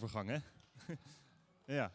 overgang, hè? Ja.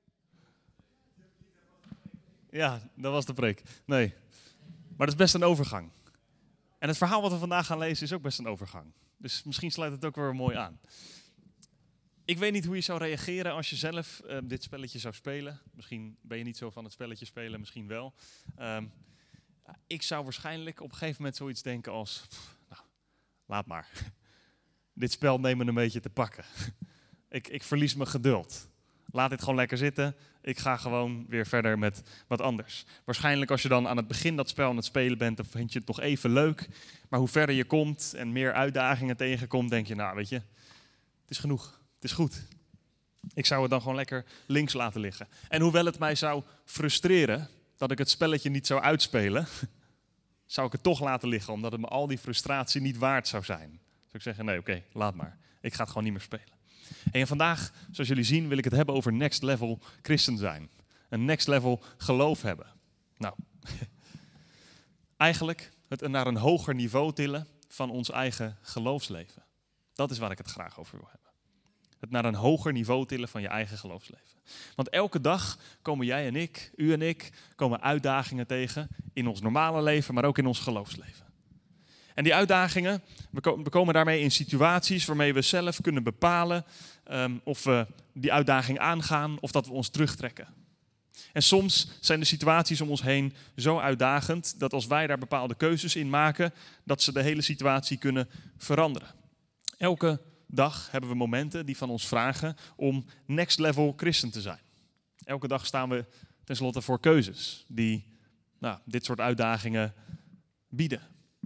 Ja, dat was de preek. Nee. Maar dat is best een overgang. En het verhaal wat we vandaag gaan lezen is ook best een overgang. Dus misschien sluit het ook weer mooi aan. Ik weet niet hoe je zou reageren als je zelf dit spelletje zou spelen. Misschien ben je niet zo van het spelletje spelen, misschien wel. Ik zou waarschijnlijk op een gegeven moment zoiets denken als... Nou, laat maar. Dit spel neemt me een beetje te pakken. Ik verlies mijn geduld. Laat dit gewoon lekker zitten. Ik ga gewoon weer verder met wat anders. Waarschijnlijk als je dan aan het begin dat spel aan het spelen bent, dan vind je het nog even leuk. Maar hoe verder je komt en meer uitdagingen tegenkomt, denk je, nou weet je, het is genoeg. Het is goed. Ik zou het dan gewoon lekker links laten liggen. En hoewel het mij zou frustreren dat ik het spelletje niet zou uitspelen, zou ik het toch laten liggen, omdat het me al die frustratie niet waard zou zijn. Zou ik zeggen, nee, oké, laat maar. Ik ga het gewoon niet meer spelen. En vandaag, zoals jullie zien, wil ik het hebben over next level christen zijn. Een next level geloof hebben. Nou, eigenlijk het naar een hoger niveau tillen van ons eigen geloofsleven. Dat is waar ik het graag over wil hebben. Het naar een hoger niveau tillen van je eigen geloofsleven. Want elke dag komen jij en ik, u en ik, komen uitdagingen tegen in ons normale leven, maar ook in ons geloofsleven. En die uitdagingen, we komen daarmee in situaties waarmee we zelf kunnen bepalen of we die uitdaging aangaan of dat we ons terugtrekken. En soms zijn de situaties om ons heen zo uitdagend dat als wij daar bepaalde keuzes in maken, dat ze de hele situatie kunnen veranderen. Elke dag hebben we momenten die van ons vragen om next level christen te zijn. Elke dag staan we tenslotte voor keuzes die dit soort uitdagingen bieden.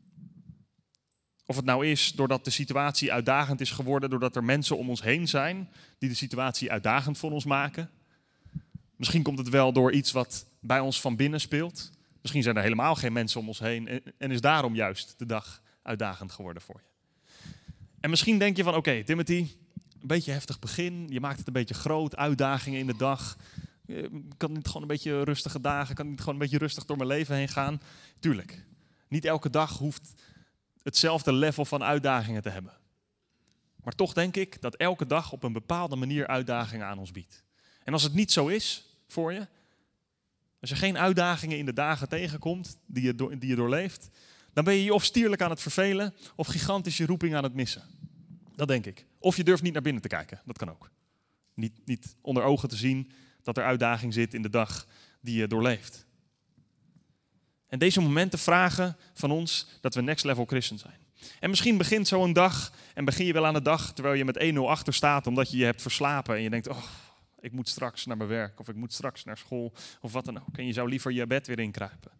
Of het nou is doordat de situatie uitdagend is geworden, doordat er mensen om ons heen zijn die de situatie uitdagend voor ons maken. Misschien komt het wel door iets wat bij ons van binnen speelt. Misschien zijn er helemaal geen mensen om ons heen en is daarom juist de dag uitdagend geworden voor je. En misschien denk je van, oké, Timothy, een beetje heftig begin. Je maakt het een beetje groot, uitdagingen in de dag. Kan niet gewoon een beetje rustige dagen, kan niet gewoon een beetje rustig door mijn leven heen gaan? Tuurlijk, niet elke dag hoeft hetzelfde level van uitdagingen te hebben. Maar toch denk ik dat elke dag op een bepaalde manier uitdagingen aan ons biedt. En als het niet zo is voor je, als je geen uitdagingen in de dagen tegenkomt die je doorleeft, dan ben je je of stierlijk aan het vervelen of gigantisch je roeping aan het missen. Dat denk ik. Of je durft niet naar binnen te kijken, dat kan ook. Niet onder ogen te zien dat er uitdaging zit in de dag die je doorleeft. En deze momenten vragen van ons dat we next level christen zijn. En misschien begint zo'n dag en begin je wel aan de dag terwijl je met 1-0 achter staat omdat je je hebt verslapen en je denkt, oh, ik moet straks naar mijn werk of ik moet straks naar school of wat dan ook. En je zou liever je bed weer inkruipen.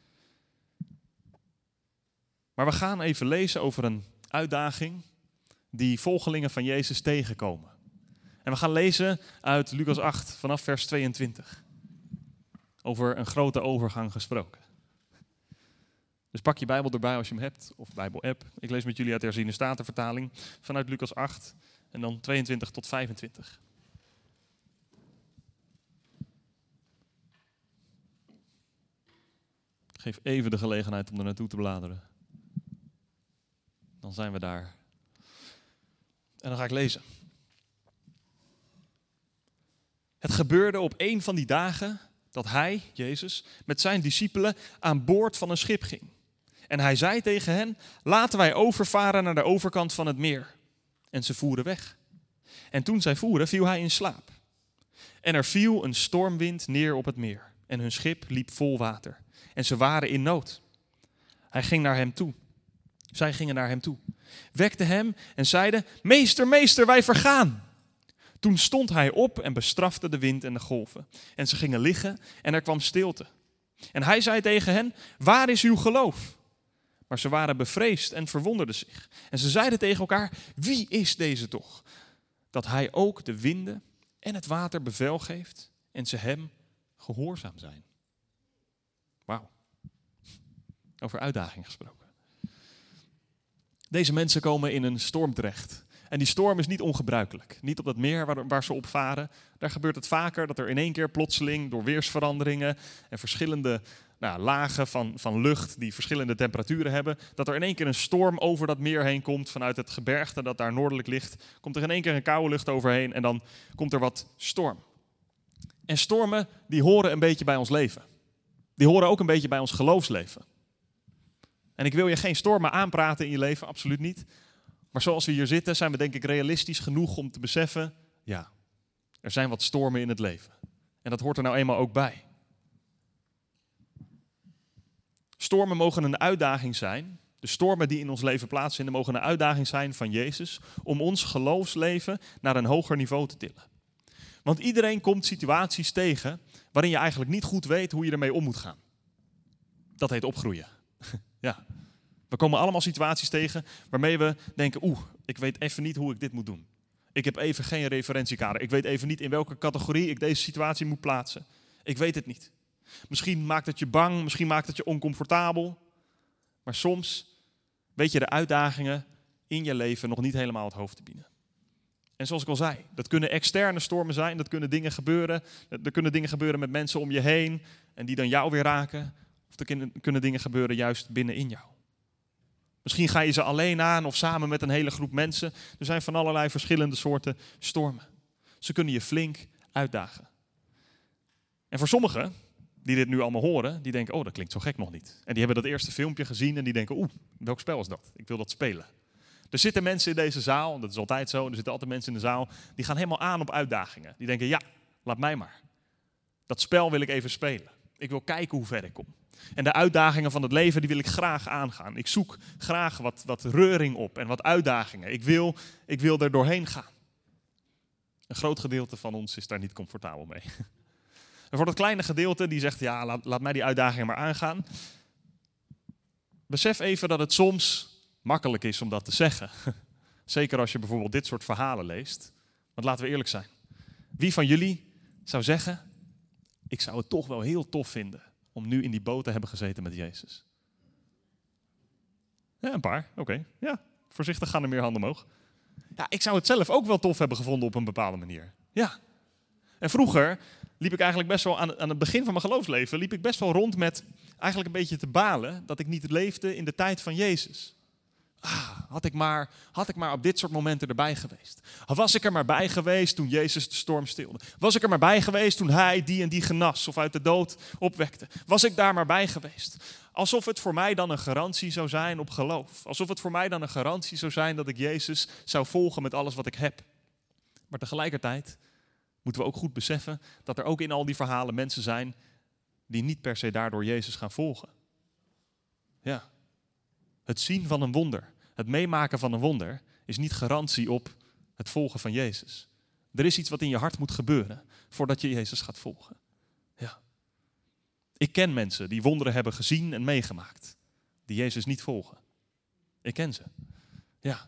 Maar we gaan even lezen over een uitdaging die volgelingen van Jezus tegenkomen. En we gaan lezen uit Lucas 8 vanaf vers 22. Over een grote overgang gesproken. Dus pak je Bijbel erbij als je hem hebt, of Bijbel-app. Ik lees met jullie uit de herziene statenvertaling vanuit Lucas 8 en dan 22 tot 25. Ik geef even de gelegenheid om er naartoe te bladeren. Dan zijn we daar. En dan ga ik lezen. Het gebeurde op een van die dagen dat hij, Jezus, met zijn discipelen aan boord van een schip ging. En hij zei tegen hen, laten wij overvaren naar de overkant van het meer. En ze voeren weg. En toen zij voeren, viel hij in slaap. En er viel een stormwind neer op het meer. En hun schip liep vol water. En ze waren in nood. Hij ging naar hem toe. Zij gingen naar hem toe. Wekten hem en zeiden, meester, meester, wij vergaan. Toen stond hij op en bestrafte de wind en de golven. En ze gingen liggen en er kwam stilte. En hij zei tegen hen, waar is uw geloof? Maar ze waren bevreesd en verwonderden zich. En ze zeiden tegen elkaar, wie is deze toch? Dat hij ook de winden en het water bevel geeft en ze hem gehoorzaam zijn. Wauw. Over uitdaging gesproken. Deze mensen komen in een storm terecht. En die storm is niet ongebruikelijk. Niet op dat meer waar ze op varen. Daar gebeurt het vaker dat er in één keer plotseling door weersveranderingen en verschillende lagen van lucht die verschillende temperaturen hebben, dat er in één keer een storm over dat meer heen komt vanuit het gebergte dat daar noordelijk ligt. Komt er in één keer een koude lucht overheen en dan komt er wat storm. En stormen, die horen een beetje bij ons leven. Die horen ook een beetje bij ons geloofsleven. En ik wil je geen stormen aanpraten in je leven, absoluut niet. Maar zoals we hier zitten, zijn we denk ik realistisch genoeg om te beseffen, ja, er zijn wat stormen in het leven. En dat hoort er nou eenmaal ook bij. Stormen mogen een uitdaging zijn. De stormen die in ons leven plaatsvinden mogen een uitdaging zijn van Jezus om ons geloofsleven naar een hoger niveau te tillen. Want iedereen komt situaties tegen waarin je eigenlijk niet goed weet hoe je ermee om moet gaan. Dat heet opgroeien. Ja. We komen allemaal situaties tegen waarmee we denken, ik weet even niet hoe ik dit moet doen. Ik heb even geen referentiekader. Ik weet even niet in welke categorie ik deze situatie moet plaatsen. Ik weet het niet. Misschien maakt het je bang, misschien maakt het je oncomfortabel. Maar soms weet je de uitdagingen in je leven nog niet helemaal het hoofd te bieden. En zoals ik al zei, dat kunnen externe stormen zijn, dat kunnen dingen gebeuren. Er kunnen dingen gebeuren met mensen om je heen en die dan jou weer raken. Of er kunnen dingen gebeuren juist binnenin jou. Misschien ga je ze alleen aan of samen met een hele groep mensen. Er zijn van allerlei verschillende soorten stormen. Ze kunnen je flink uitdagen. En voor sommigen die dit nu allemaal horen, die denken, dat klinkt zo gek nog niet. En die hebben dat eerste filmpje gezien en die denken, welk spel is dat? Ik wil dat spelen. Er zitten mensen in deze zaal, en dat is altijd zo, er zitten altijd mensen in de zaal, die gaan helemaal aan op uitdagingen. Die denken, ja, laat mij maar. Dat spel wil ik even spelen. Ik wil kijken hoe ver ik kom. En de uitdagingen van het leven, die wil ik graag aangaan. Ik zoek graag wat reuring op en wat uitdagingen. Ik wil er doorheen gaan. Een groot gedeelte van ons is daar niet comfortabel mee. En voor dat kleine gedeelte die zegt, ja, laat mij die uitdagingen maar aangaan. Besef even dat het soms makkelijk is om dat te zeggen. Zeker als je bijvoorbeeld dit soort verhalen leest. Want laten we eerlijk zijn. Wie van jullie zou zeggen, ik zou het toch wel heel tof vinden om nu in die boot te hebben gezeten met Jezus? Ja, een paar. Oké. Ja, voorzichtig gaan er meer handen omhoog. Ja, ik zou het zelf ook wel tof hebben gevonden op een bepaalde manier. Ja. En vroeger liep ik eigenlijk best wel aan het begin van mijn geloofsleven, liep ik best wel rond met eigenlijk een beetje te balen dat ik niet leefde in de tijd van Jezus. Had ik maar op dit soort momenten erbij geweest. Was ik er maar bij geweest toen Jezus de storm stilde? Was ik er maar bij geweest toen hij die en die genas of uit de dood opwekte? Was ik daar maar bij geweest? Alsof het voor mij dan een garantie zou zijn op geloof. Alsof het voor mij dan een garantie zou zijn dat ik Jezus zou volgen met alles wat ik heb. Maar tegelijkertijd moeten we ook goed beseffen dat er ook in al die verhalen mensen zijn die niet per se daardoor Jezus gaan volgen. Ja. Het zien van een wonder, het meemaken van een wonder, is niet garantie op het volgen van Jezus. Er is iets wat in je hart moet gebeuren voordat je Jezus gaat volgen. Ja. Ik ken mensen die wonderen hebben gezien en meegemaakt, die Jezus niet volgen. Ik ken ze. Ja.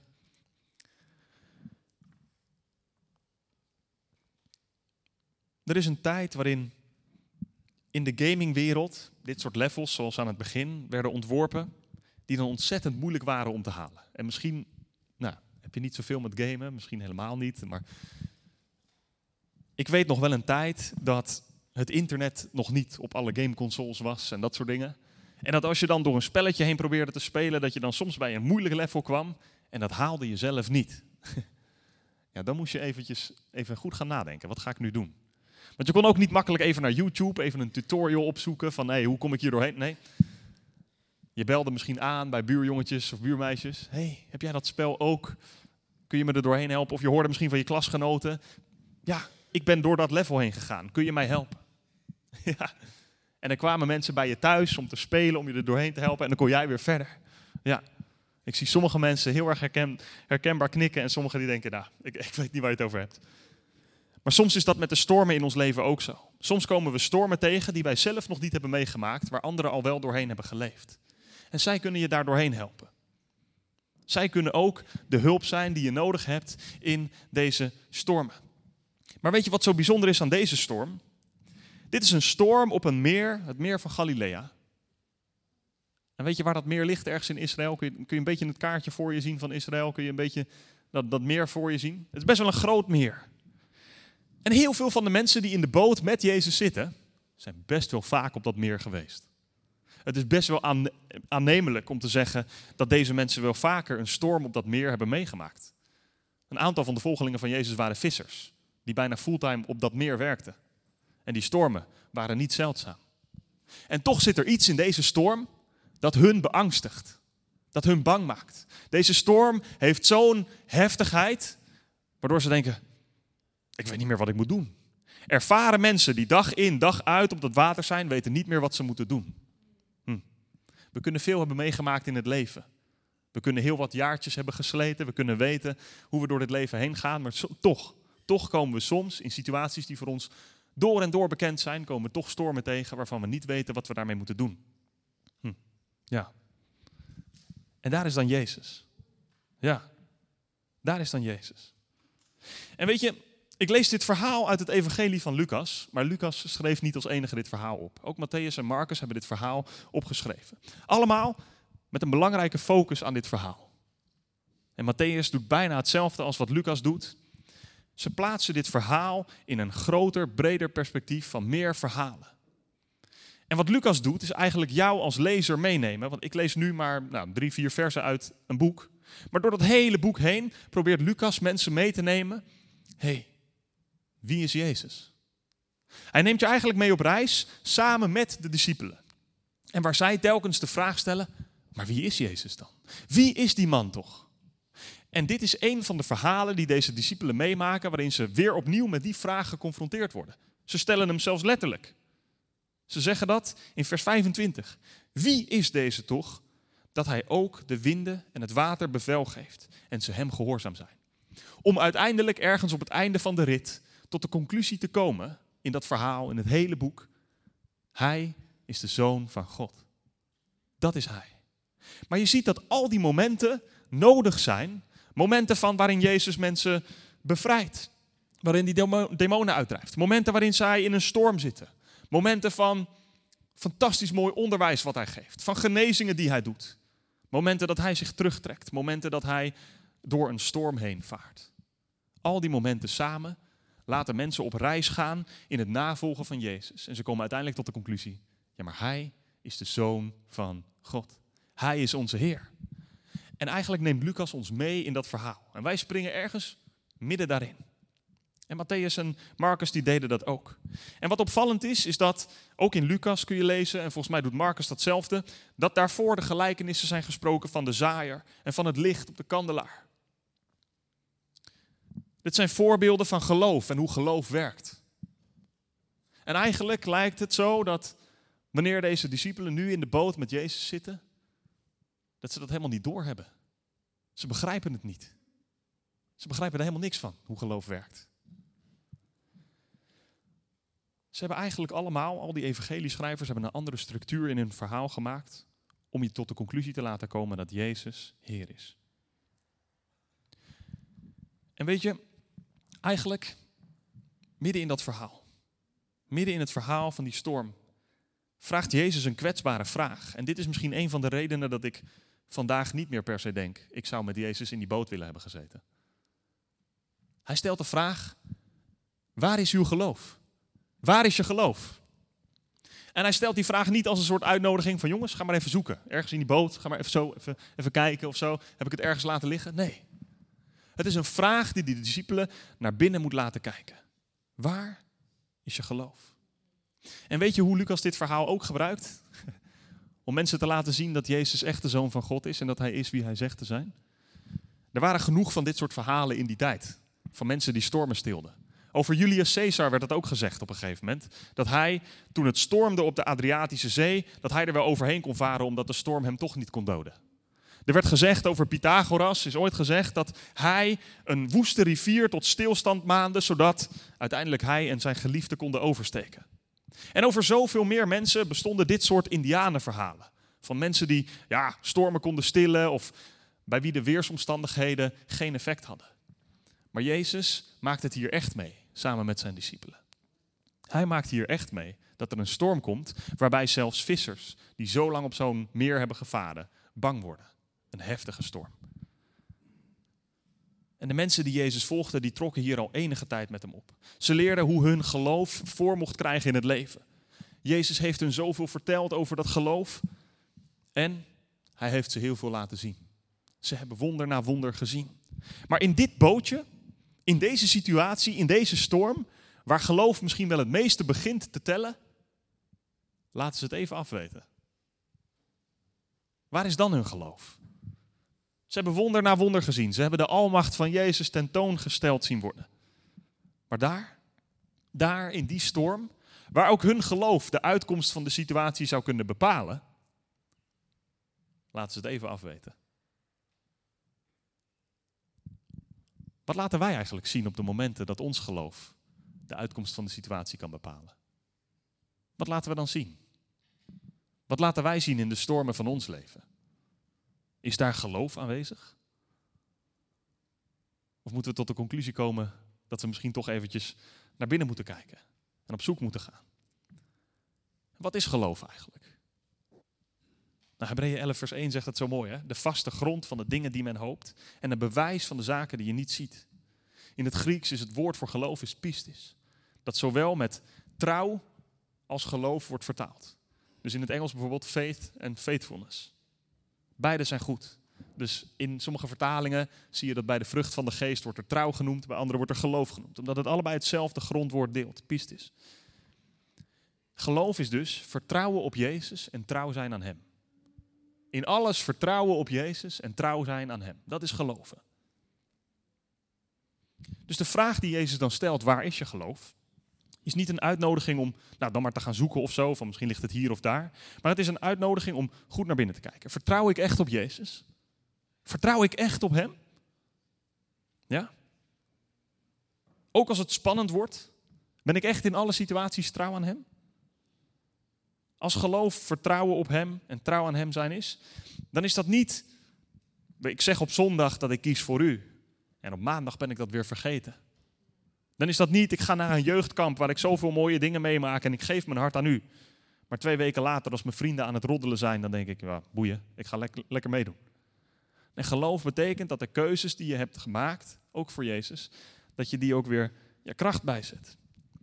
Er is een tijd waarin in de gamingwereld dit soort levels, zoals aan het begin, werden ontworpen, die dan ontzettend moeilijk waren om te halen. En misschien heb je niet zoveel met gamen, misschien helemaal niet. Maar ik weet nog wel een tijd dat het internet nog niet op alle gameconsoles was en dat soort dingen. En dat als je dan door een spelletje heen probeerde te spelen, dat je dan soms bij een moeilijk level kwam en dat haalde je zelf niet. Ja, dan moest je even goed gaan nadenken. Wat ga ik nu doen? Want je kon ook niet makkelijk even naar YouTube, even een tutorial opzoeken van hoe kom ik hier doorheen? Nee. Je belde misschien aan bij buurjongetjes of buurmeisjes. Heb jij dat spel ook? Kun je me er doorheen helpen? Of je hoorde misschien van je klasgenoten. Ja, ik ben door dat level heen gegaan. Kun je mij helpen? Ja. En dan kwamen mensen bij je thuis om te spelen, om je er doorheen te helpen. En dan kon jij weer verder. Ja. Ik zie sommige mensen heel erg herkenbaar knikken. En sommigen die denken, ik weet niet waar je het over hebt. Maar soms is dat met de stormen in ons leven ook zo. Soms komen we stormen tegen die wij zelf nog niet hebben meegemaakt, waar anderen al wel doorheen hebben geleefd. En zij kunnen je daar doorheen helpen. Zij kunnen ook de hulp zijn die je nodig hebt in deze stormen. Maar weet je wat zo bijzonder is aan deze storm? Dit is een storm op een meer, het meer van Galilea. En weet je waar dat meer ligt ergens in Israël? Kun je een beetje het kaartje voor je zien van Israël? Kun je een beetje dat meer voor je zien? Het is best wel een groot meer. En heel veel van de mensen die in de boot met Jezus zitten, zijn best wel vaak op dat meer geweest. Het is best wel aannemelijk om te zeggen dat deze mensen wel vaker een storm op dat meer hebben meegemaakt. Een aantal van de volgelingen van Jezus waren vissers, die bijna fulltime op dat meer werkten. En die stormen waren niet zeldzaam. En toch zit er iets in deze storm dat hun beangstigt, dat hun bang maakt. Deze storm heeft zo'n heftigheid, waardoor ze denken, ik weet niet meer wat ik moet doen. Ervaren mensen die dag in, dag uit op dat water zijn, weten niet meer wat ze moeten doen. We kunnen veel hebben meegemaakt in het leven. We kunnen heel wat jaartjes hebben gesleten. We kunnen weten hoe we door dit leven heen gaan. Maar toch komen we soms in situaties die voor ons door en door bekend zijn, komen we toch stormen tegen waarvan we niet weten wat we daarmee moeten doen. Ja. En daar is dan Jezus. Ja, daar is dan Jezus. En weet je, ik lees dit verhaal uit het evangelie van Lucas, maar Lucas schreef niet als enige dit verhaal op. Ook Matthäus en Marcus hebben dit verhaal opgeschreven. Allemaal met een belangrijke focus aan dit verhaal. En Matthäus doet bijna hetzelfde als wat Lucas doet. Ze plaatsen dit verhaal in een groter, breder perspectief van meer verhalen. En wat Lucas doet, is eigenlijk jou als lezer meenemen. Want ik lees nu maar 3-4 versen uit een boek. Maar door dat hele boek heen probeert Lucas mensen mee te nemen. Hé, wie is Jezus? Hij neemt je eigenlijk mee op reis samen met de discipelen. En waar zij telkens de vraag stellen, maar wie is Jezus dan? Wie is die man toch? En dit is een van de verhalen die deze discipelen meemaken, waarin ze weer opnieuw met die vraag geconfronteerd worden. Ze stellen hem zelfs letterlijk. Ze zeggen dat in vers 25. Wie is deze toch, dat hij ook de winden en het water bevel geeft en ze hem gehoorzaam zijn? Om uiteindelijk ergens op het einde van de rit tot de conclusie te komen in dat verhaal, in het hele boek. Hij is de Zoon van God. Dat is hij. Maar je ziet dat al die momenten nodig zijn. Momenten van waarin Jezus mensen bevrijdt. Waarin die demonen uitdrijft. Momenten waarin zij in een storm zitten. Momenten van fantastisch mooi onderwijs wat hij geeft. Van genezingen die hij doet. Momenten dat hij zich terugtrekt. Momenten dat hij door een storm heen vaart. Al die momenten samen laten mensen op reis gaan in het navolgen van Jezus. En ze komen uiteindelijk tot de conclusie. Ja, maar hij is de Zoon van God. Hij is onze Heer. En eigenlijk neemt Lucas ons mee in dat verhaal. En wij springen ergens midden daarin. En Matthäus en Marcus die deden dat ook. En wat opvallend is dat, ook in Lucas kun je lezen, en volgens mij doet Marcus datzelfde, dat daarvoor de gelijkenissen zijn gesproken van de zaaier en van het licht op de kandelaar. Dit zijn voorbeelden van geloof en hoe geloof werkt. En eigenlijk lijkt het zo dat wanneer deze discipelen nu in de boot met Jezus zitten, dat ze dat helemaal niet doorhebben. Ze begrijpen het niet. Ze begrijpen er helemaal niks van, hoe geloof werkt. Ze hebben eigenlijk allemaal, al die evangelieschrijvers, hebben een andere structuur in hun verhaal gemaakt om je tot de conclusie te laten komen dat Jezus Heer is. En weet je, eigenlijk midden in dat verhaal, midden in het verhaal van die storm, vraagt Jezus een kwetsbare vraag. En dit is misschien een van de redenen dat ik vandaag niet meer per se denk, ik zou met Jezus in die boot willen hebben gezeten. Hij stelt de vraag, waar is uw geloof? Waar is je geloof? En hij stelt die vraag niet als een soort uitnodiging van jongens, ga maar even zoeken. Ergens in die boot, ga maar even kijken of zo. Heb ik het ergens laten liggen? Nee. Het is een vraag die de discipelen naar binnen moet laten kijken. Waar is je geloof? En weet je hoe Lucas dit verhaal ook gebruikt? Om mensen te laten zien dat Jezus echt de Zoon van God is en dat hij is wie hij zegt te zijn. Er waren genoeg van dit soort verhalen in die tijd. Van mensen die stormen stilden. Over Julius Caesar werd het ook gezegd op een gegeven moment. Dat hij, toen het stormde op de Adriatische Zee, dat hij er wel overheen kon varen omdat de storm hem toch niet kon doden. Er werd gezegd over Pythagoras, is ooit gezegd dat hij een woeste rivier tot stilstand maande, zodat uiteindelijk hij en zijn geliefde konden oversteken. En over zoveel meer mensen bestonden dit soort indianenverhalen. Van mensen die stormen konden stillen of bij wie de weersomstandigheden geen effect hadden. Maar Jezus maakt het hier echt mee, samen met zijn discipelen. Hij maakt hier echt mee dat er een storm komt waarbij zelfs vissers die zo lang op zo'n meer hebben gevaren, bang worden. Een heftige storm. En de mensen die Jezus volgden, die trokken hier al enige tijd met hem op. Ze leerden hoe hun geloof vorm mocht krijgen in het leven. Jezus heeft hun zoveel verteld over dat geloof. En hij heeft ze heel veel laten zien. Ze hebben wonder na wonder gezien. Maar in dit bootje, in deze situatie, in deze storm, waar geloof misschien wel het meeste begint te tellen, laten ze het even afweten. Waar is dan hun geloof? Ze hebben wonder na wonder gezien. Ze hebben de almacht van Jezus tentoongesteld zien worden. Maar daar in die storm, waar ook hun geloof de uitkomst van de situatie zou kunnen bepalen, laten ze het even afweten. Wat laten wij eigenlijk zien op de momenten dat ons geloof de uitkomst van de situatie kan bepalen? Wat laten we dan zien? Wat laten wij zien in de stormen van ons leven? Is daar geloof aanwezig? Of moeten we tot de conclusie komen dat we misschien toch eventjes naar binnen moeten kijken en op zoek moeten gaan? Wat is geloof eigenlijk? Nou, Hebreeën 11 vers 1 zegt het zo mooi, hè? De vaste grond van de dingen die men hoopt en een bewijs van de zaken die je niet ziet. In het Grieks is het woord voor geloof is pistis. Dat zowel met trouw als geloof wordt vertaald. Dus in het Engels bijvoorbeeld faith en faithfulness. Beide zijn goed. Dus in sommige vertalingen zie je dat bij de vrucht van de geest wordt er trouw genoemd, bij anderen wordt er geloof genoemd. Omdat het allebei hetzelfde grondwoord deelt, pistis. Geloof is dus vertrouwen op Jezus en trouw zijn aan Hem. In alles vertrouwen op Jezus en trouw zijn aan Hem. Dat is geloven. Dus de vraag die Jezus dan stelt, waar is je geloof? Is niet een uitnodiging om dan maar te gaan zoeken of zo, van misschien ligt het hier of daar. Maar het is een uitnodiging om goed naar binnen te kijken. Vertrouw ik echt op Jezus? Vertrouw ik echt op Hem? Ja? Ook als het spannend wordt, ben ik echt in alle situaties trouw aan Hem? Als geloof vertrouwen op Hem en trouw aan Hem zijn is, dan is dat niet, ik zeg op zondag dat ik kies voor U en op maandag ben ik dat weer vergeten. Dan is dat niet, ik ga naar een jeugdkamp waar ik zoveel mooie dingen meemaak en ik geef mijn hart aan U. Maar 2 weken later, als mijn vrienden aan het roddelen zijn, dan denk ik, ja, boeien, ik ga lekker meedoen. En geloof betekent dat de keuzes die je hebt gemaakt, ook voor Jezus, dat je die ook weer kracht bijzet.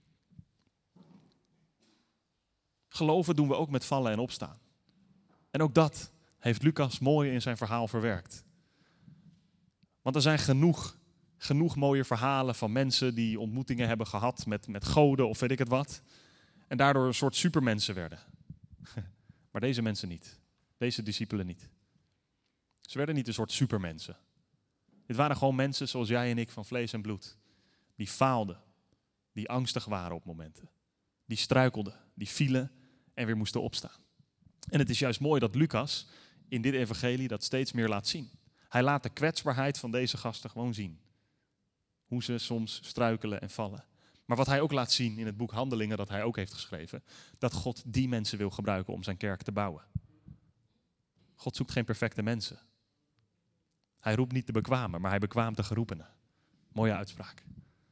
Geloven doen we ook met vallen en opstaan. En ook dat heeft Lucas mooi in zijn verhaal verwerkt. Want er zijn genoeg mooie verhalen van mensen die ontmoetingen hebben gehad met goden of weet ik het wat. En daardoor een soort supermensen werden. Maar deze mensen niet. Deze discipelen niet. Ze werden niet een soort supermensen. Dit waren gewoon mensen zoals jij en ik van vlees en bloed. Die faalden. Die angstig waren op momenten. Die struikelden. Die vielen en weer moesten opstaan. En het is juist mooi dat Lucas in dit evangelie dat steeds meer laat zien. Hij laat de kwetsbaarheid van deze gasten gewoon zien. Hoe ze soms struikelen en vallen. Maar wat hij ook laat zien in het boek Handelingen dat hij ook heeft geschreven, dat God die mensen wil gebruiken om zijn kerk te bouwen. God zoekt geen perfecte mensen. Hij roept niet de bekwamen, maar hij bekwaamt de geroepenen. Mooie uitspraak.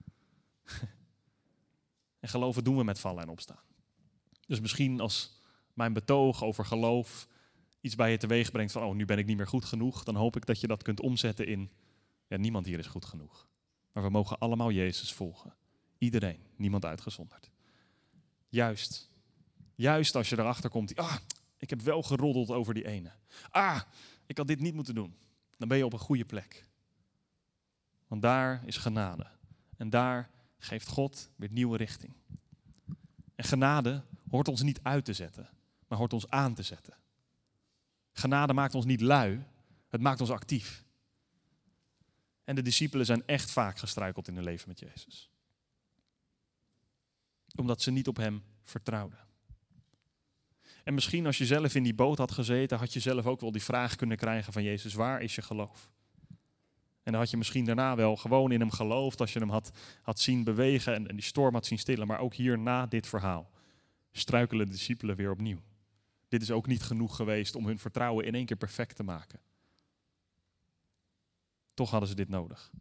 En geloven doen we met vallen en opstaan. Dus misschien als mijn betoog over geloof iets bij je teweeg brengt van, nu ben ik niet meer goed genoeg, dan hoop ik dat je dat kunt omzetten in, niemand hier is goed genoeg. Maar we mogen allemaal Jezus volgen. Iedereen, niemand uitgezonderd. Juist als je erachter komt, ik heb wel geroddeld over die ene. Ik had dit niet moeten doen. Dan ben je op een goede plek. Want daar is genade. En daar geeft God weer nieuwe richting. En genade hoort ons niet uit te zetten, maar hoort ons aan te zetten. Genade maakt ons niet lui, het maakt ons actief. En de discipelen zijn echt vaak gestruikeld in hun leven met Jezus. Omdat ze niet op Hem vertrouwden. En misschien als je zelf in die boot had gezeten, had je zelf ook wel die vraag kunnen krijgen van Jezus, waar is je geloof? En dan had je misschien daarna wel gewoon in Hem geloofd als je Hem had zien bewegen en die storm had zien stillen. Maar ook hier na dit verhaal struikelen de discipelen weer opnieuw. Dit is ook niet genoeg geweest om hun vertrouwen in één keer perfect te maken. Toch hadden ze dit nodig.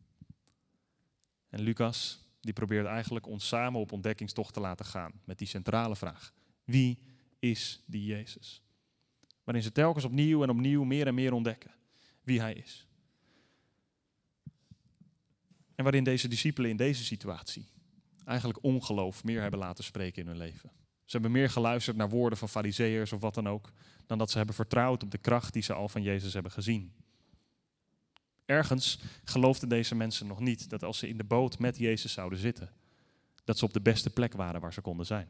En Lucas, die probeert eigenlijk ons samen op ontdekkingstocht te laten gaan met die centrale vraag. Wie is die Jezus? Waarin ze telkens opnieuw en opnieuw meer en meer ontdekken wie Hij is. En waarin deze discipelen in deze situatie eigenlijk ongeloof meer hebben laten spreken in hun leven. Ze hebben meer geluisterd naar woorden van farizeeërs of wat dan ook, dan dat ze hebben vertrouwd op de kracht die ze al van Jezus hebben gezien. Ergens geloofden deze mensen nog niet dat als ze in de boot met Jezus zouden zitten, dat ze op de beste plek waren waar ze konden zijn.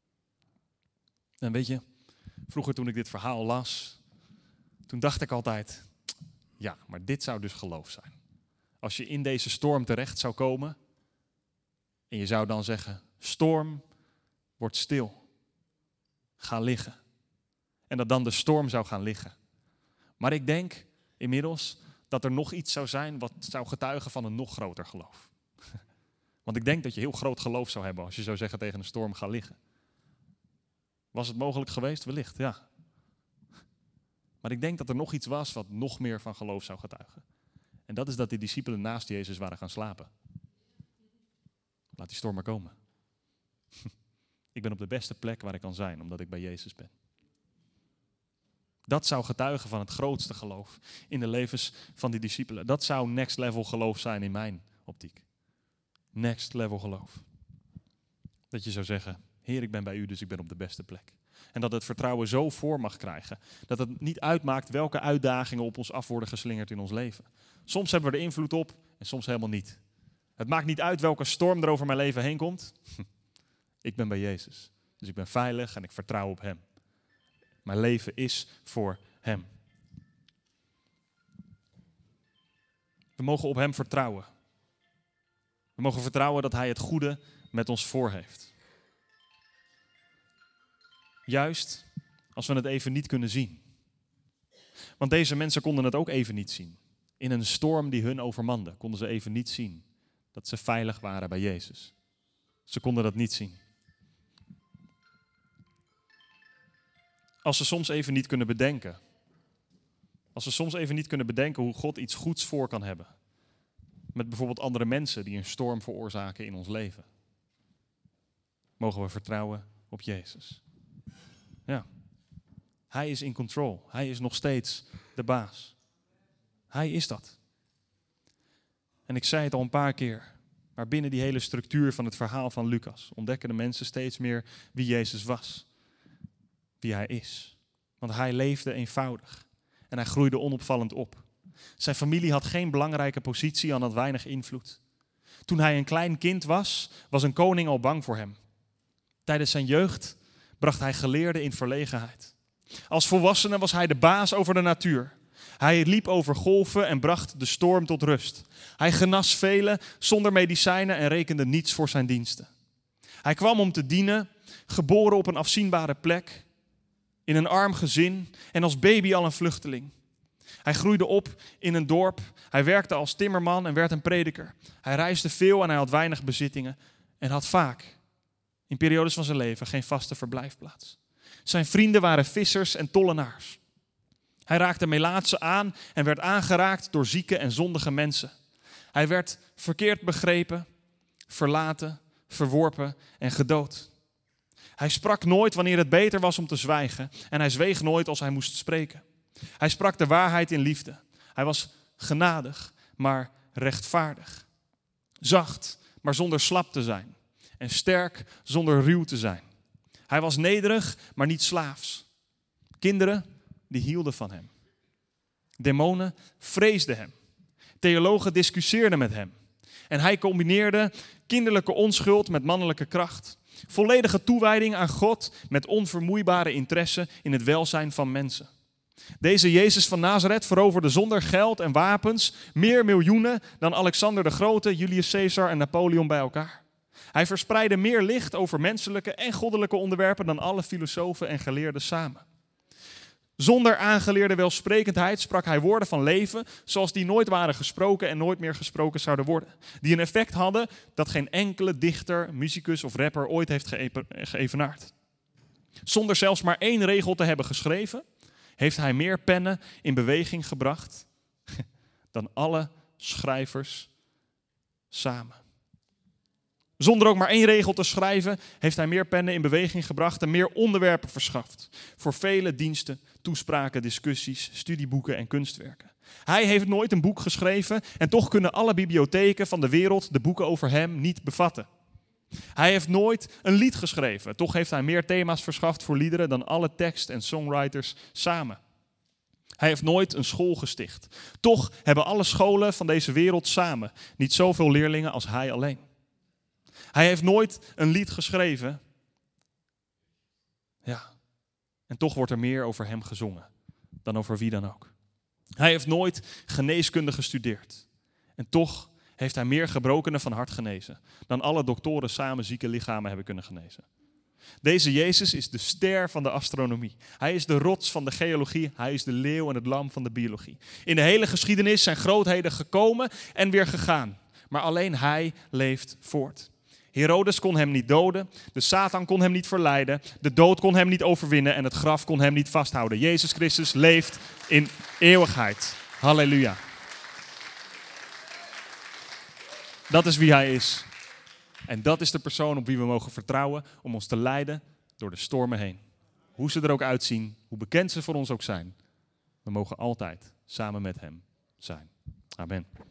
En weet je, vroeger toen ik dit verhaal las, toen dacht ik altijd, ja, maar dit zou dus geloof zijn. Als je in deze storm terecht zou komen en je zou dan zeggen, storm, word stil, ga liggen. En dat dan de storm zou gaan liggen. Maar ik denk inmiddels dat er nog iets zou zijn wat zou getuigen van een nog groter geloof. Want ik denk dat je heel groot geloof zou hebben als je zou zeggen tegen een storm, ga liggen. Was het mogelijk geweest? Wellicht, ja. Maar ik denk dat er nog iets was wat nog meer van geloof zou getuigen. En dat is dat die discipelen naast Jezus waren gaan slapen. Laat die storm maar komen. Ik ben op de beste plek waar ik kan zijn, omdat ik bij Jezus ben. Dat zou getuigen van het grootste geloof in de levens van die discipelen. Dat zou next level geloof zijn in mijn optiek. Next level geloof. Dat je zou zeggen, Heer, ik ben bij u, dus ik ben op de beste plek. En dat het vertrouwen zo vorm mag krijgen, dat het niet uitmaakt welke uitdagingen op ons af worden geslingerd in ons leven. Soms hebben we er invloed op en soms helemaal niet. Het maakt niet uit welke storm er over mijn leven heen komt. Ik ben bij Jezus, dus ik ben veilig en ik vertrouw op hem. Mijn leven is voor hem. We mogen op hem vertrouwen. We mogen vertrouwen dat hij het goede met ons voor heeft. Juist als we het even niet kunnen zien. Want deze mensen konden het ook even niet zien. In een storm die hun overmande, konden ze even niet zien dat ze veilig waren bij Jezus. Ze konden dat niet zien. Als ze soms even niet kunnen bedenken. Als we soms even niet kunnen bedenken hoe God iets goeds voor kan hebben. Met bijvoorbeeld andere mensen die een storm veroorzaken in ons leven. Mogen we vertrouwen op Jezus. Ja. Hij is in control. Hij is nog steeds de baas. Hij is dat. En ik zei het al een paar keer. Maar binnen die hele structuur van het verhaal van Lucas ontdekken de mensen steeds meer wie Jezus was. Wie hij is. Want hij leefde eenvoudig. En hij groeide onopvallend op. Zijn familie had geen belangrijke positie en had weinig invloed. Toen hij een klein kind was, was een koning al bang voor hem. Tijdens zijn jeugd bracht hij geleerden in verlegenheid. Als volwassene was hij de baas over de natuur. Hij liep over golven en bracht de storm tot rust. Hij genas velen zonder medicijnen en rekende niets voor zijn diensten. Hij kwam om te dienen, geboren op een afzienbare plek, in een arm gezin en als baby al een vluchteling. Hij groeide op in een dorp, hij werkte als timmerman en werd een prediker. Hij reisde veel en hij had weinig bezittingen en had vaak, in periodes van zijn leven, geen vaste verblijfplaats. Zijn vrienden waren vissers en tollenaars. Hij raakte melaatsen aan en werd aangeraakt door zieke en zondige mensen. Hij werd verkeerd begrepen, verlaten, verworpen en gedood. Hij sprak nooit wanneer het beter was om te zwijgen en hij zweeg nooit als hij moest spreken. Hij sprak de waarheid in liefde. Hij was genadig, maar rechtvaardig. Zacht, maar zonder slap te zijn. En sterk, zonder ruw te zijn. Hij was nederig, maar niet slaafs. Kinderen, die hielden van hem. Demonen vreesden hem. Theologen discussieerden met hem. En hij combineerde kinderlijke onschuld met mannelijke kracht. Volledige toewijding aan God met onvermoeibare interesse in het welzijn van mensen. Deze Jezus van Nazareth veroverde zonder geld en wapens meer miljoenen dan Alexander de Grote, Julius Caesar en Napoleon bij elkaar. Hij verspreidde meer licht over menselijke en goddelijke onderwerpen dan alle filosofen en geleerden samen. Zonder aangeleerde welsprekendheid sprak hij woorden van leven zoals die nooit waren gesproken en nooit meer gesproken zouden worden. Die een effect hadden dat geen enkele dichter, musicus of rapper ooit heeft geëvenaard. Zonder zelfs maar 1 regel te hebben geschreven, heeft hij meer pennen in beweging gebracht dan alle schrijvers samen. Zonder ook maar 1 regel te schrijven, heeft hij meer pennen in beweging gebracht en meer onderwerpen verschaft. Voor vele diensten, toespraken, discussies, studieboeken en kunstwerken. Hij heeft nooit een boek geschreven en toch kunnen alle bibliotheken van de wereld de boeken over hem niet bevatten. Hij heeft nooit een lied geschreven. Toch heeft hij meer thema's verschaft voor liederen dan alle tekst- en songwriters samen. Hij heeft nooit een school gesticht. Toch hebben alle scholen van deze wereld samen niet zoveel leerlingen als hij alleen. Hij heeft nooit een lied geschreven. Ja, en toch wordt er meer over hem gezongen dan over wie dan ook. Hij heeft nooit geneeskunde gestudeerd. En toch heeft hij meer gebrokenen van hart genezen dan alle doktoren samen zieke lichamen hebben kunnen genezen. Deze Jezus is de ster van de astronomie. Hij is de rots van de geologie. Hij is de leeuw en het lam van de biologie. In de hele geschiedenis zijn grootheden gekomen en weer gegaan. Maar alleen hij leeft voort. Herodes kon hem niet doden. De Satan kon hem niet verleiden. De dood kon hem niet overwinnen. En het graf kon hem niet vasthouden. Jezus Christus leeft in eeuwigheid. Halleluja. Dat is wie hij is. En dat is de persoon op wie we mogen vertrouwen om ons te leiden door de stormen heen. Hoe ze er ook uitzien, hoe bekend ze voor ons ook zijn. We mogen altijd samen met hem zijn. Amen.